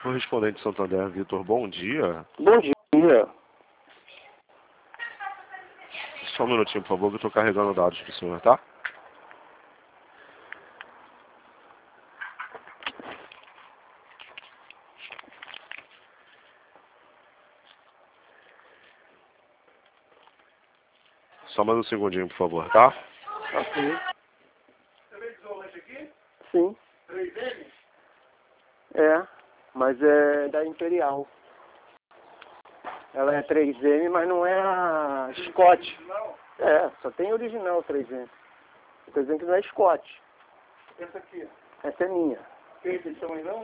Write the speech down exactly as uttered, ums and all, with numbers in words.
Correspondente Santander, Vitor, bom dia. Bom dia. Só um minutinho, por favor, que eu estou carregando dados para o senhor, tá? Só mais um segundinho, por favor, tá? Ok. Televisão hoje aqui? Sim. três M? É, mas é da Imperial. Ela é três M, mas não é a Scott. Não. É, só tem original três M. Estou dizendo que não é Scott. Essa aqui. Essa é minha. Tem edição aí não?